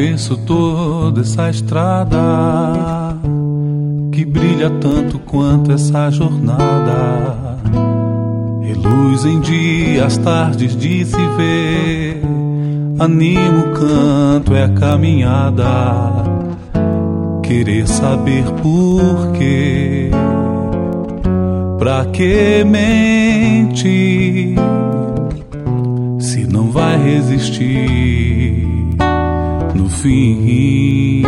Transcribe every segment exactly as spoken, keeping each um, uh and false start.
Conheço toda essa estrada que brilha tanto quanto essa jornada. Reluz em dias, tardes de se ver. Animo, canto, é a caminhada. Querer saber por quê. Pra que mente se não vai resistir no fim?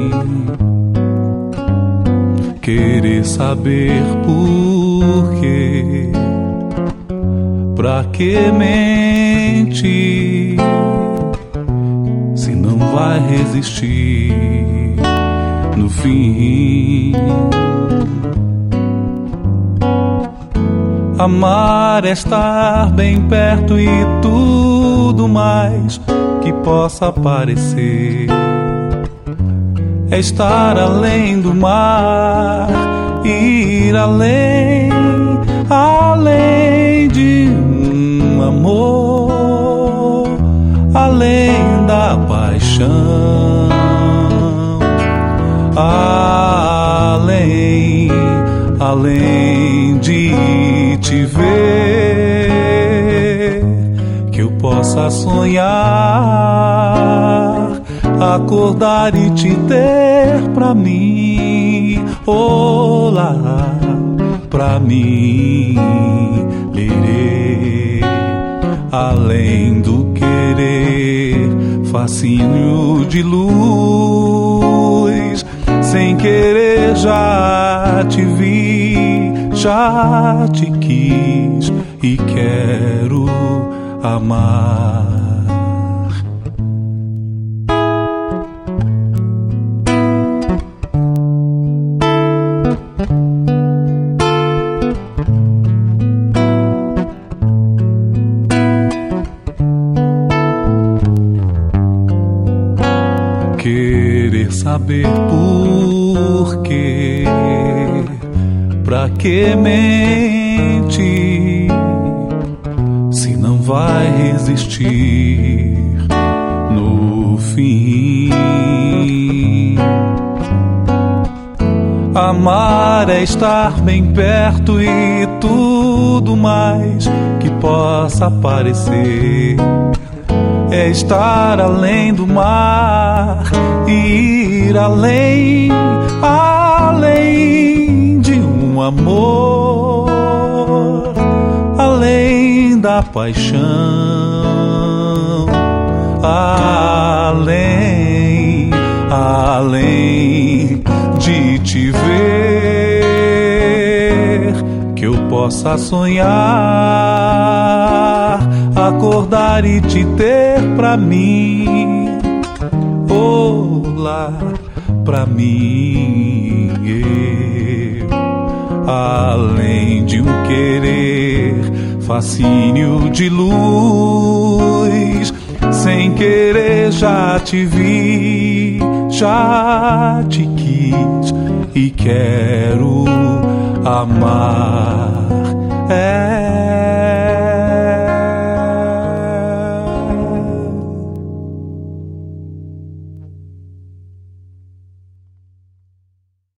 Querer saber por quê. Pra que mente se não vai resistir no fim? Amar é estar bem perto e tudo mais que possa parecer. É estar além do mar, ir além, além de um amor, além da paixão, além, além de te ver, que eu possa sonhar, acordar e te ter pra mim, olá, pra mim, lerê, além do querer, fascínio de luz, sem querer já te vi, já te quis e quero amar. Querer saber por quê. Pra que mente se não vai resistir no fim? Amar é estar bem perto e tudo mais que possa parecer. É estar além do mar e ir além, além de um amor, além da paixão, além, além de te ver, que eu possa sonhar, acordar e te ter pra mim, olá, pra mim, eu, além de um querer, fascínio de luz, sem querer já te vi, já te quis e quero amar. É